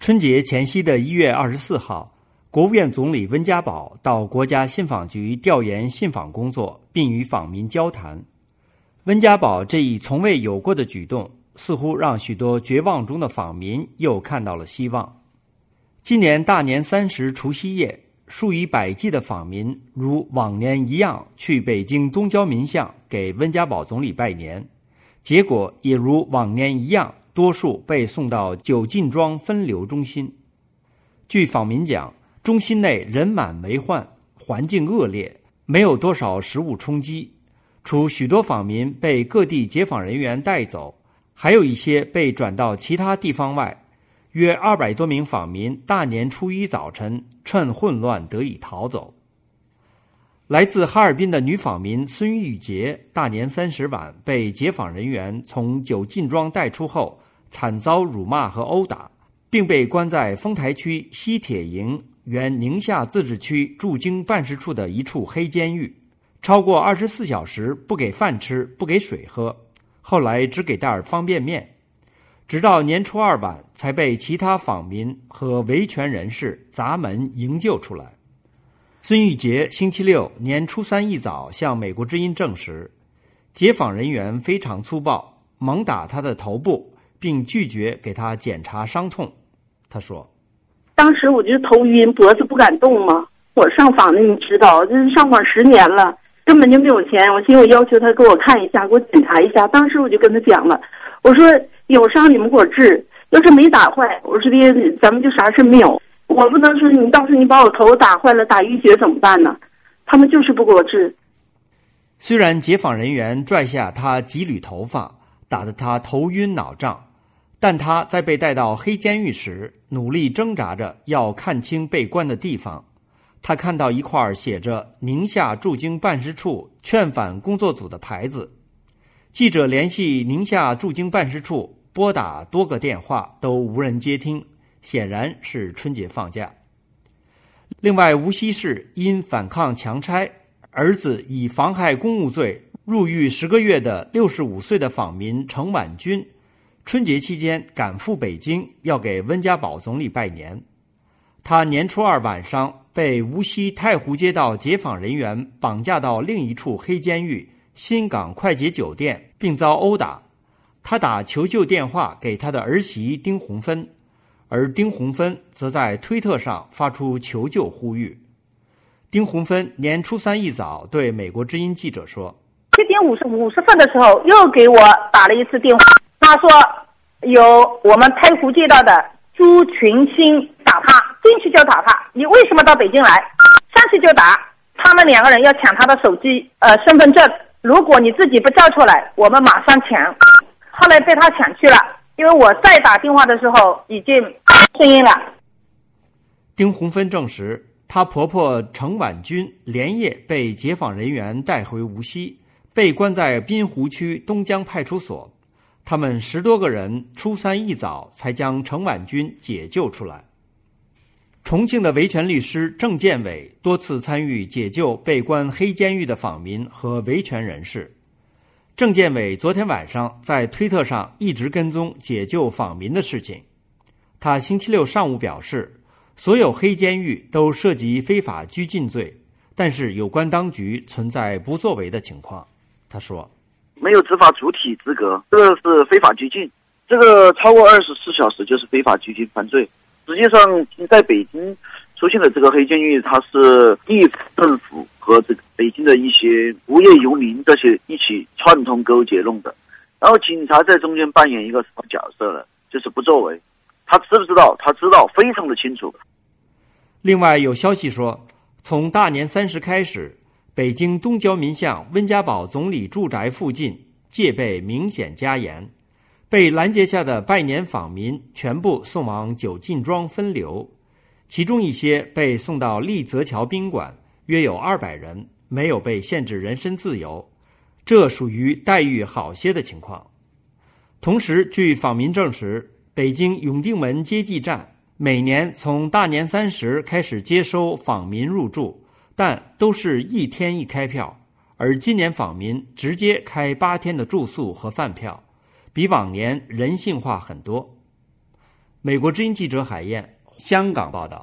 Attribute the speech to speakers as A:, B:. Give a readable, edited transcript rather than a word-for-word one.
A: 春节前夕的1月24号，国务院总理温家宝到国家信访局调研信访工作，并与访民交谈。温家宝这一从未有过的举动，似乎让许多绝望中的访民又看到了希望。今年大年30除夕夜，数以百计的访民如往年一样去北京东交民巷给温家宝总理拜年，结果也如往年一样，多数被送到九进庄分流中心。据访民讲，中心内人满为患，环境恶劣，没有多少食物充饥。除许多访民被各地解访人员带走，还有一些被转到其他地方外，约200多名访民大年初一早晨趁混乱得以逃走。来自哈尔滨的女访民孙玉洁大年30晚被解访人员从九进庄带出后，惨遭辱骂和殴打，并被关在丰台区西铁营原宁夏自治区驻京办事处的一处黑监狱，超过24小时不给饭吃，不给水喝，后来只给袋方便面，直到年初2晚才被其他访民和维权人士砸门营救出来。孙玉洁星期六年初3一早向美国之音证实，解访人员非常粗暴，猛打他的头部，并拒绝给他检查伤痛。他说，
B: 当时我就头晕，脖子不敢动嘛。我上访的你知道，这是上访10年了，根本就没有钱。我寻思我要求他给我看一下，给我检查一下。当时我就跟他讲了，我说有伤你们给我治，要是没打坏，我说的咱们就啥事没有。我不能说你到时候你把我头打坏了，打淤血怎么办呢？他们就是不给我治。
A: 虽然解访人员拽下他几缕头发，打得他头晕脑胀，但他在被带到黑监狱时，努力挣扎着要看清被关的地方。他看到一块写着宁夏驻京办事处劝返工作组的牌子，记者联系宁夏驻京办事处，拨打多个电话都无人接听，显然是春节放假。另外，无锡市因反抗强拆，儿子以妨害公务罪入狱10个月的65岁的访民程婉军，春节期间赶赴北京，要给温家宝总理拜年。他年初2晚上被无锡太湖街道解访人员绑架到另一处黑监狱新港快捷酒店，并遭殴打。他打求救电话给他的儿媳丁红芬，而丁红芬则在推特上发出求救呼吁。丁红芬年初3一早对美国之音记者说
C: 7点50分的时候又给我打了一次电话，他说有我们太湖街道的朱群星打他，进去就打他，你为什么到北京来？上去就打，他们2个人要抢他的手机身份证，如果你自己不交出来，我们马上抢。后来被他抢去了，因为我再打电话的时候已经声音了。
A: 丁红芬证实，她婆婆程婉君连夜被解访人员带回无锡，被关在滨湖区东江派出所。他们10多个人初3一早才将程婉君解救出来。重庆的维权律师郑建伟多次参与解救被关黑监狱的访民和维权人士。郑建伟昨天晚上在推特上一直跟踪解救访民的事情。他星期六上午表示，所有黑监狱都涉及非法拘禁罪，但是有关当局存在不作为的情况。他说，
D: 没有执法主体资格，这个是非法拘禁，这个超过24小时就是非法拘禁犯罪。实际上在北京出现的这个黑监狱，它是地方政府和这个北京的一些无业游民这些一起串通勾结弄的，然后警察在中间扮演一个什么角色呢？就是不作为。他知不知道？他知道，非常的清楚。
A: 另外有消息说，从大年30开始，北京东交民巷温家宝总理住宅附近戒备明显加严，被拦截下的拜年访民全部送往九进庄分流，其中一些被送到丽泽桥宾馆，约有200人，没有被限制人身自由，这属于待遇好些的情况。同时，据访民证实，北京永定门接济站每年从大年30开始接收访民入住，但都是1天1开票，而今年访民直接开8天的住宿和饭票，比往年人性化很多。 美国之音记者海燕，香港报道。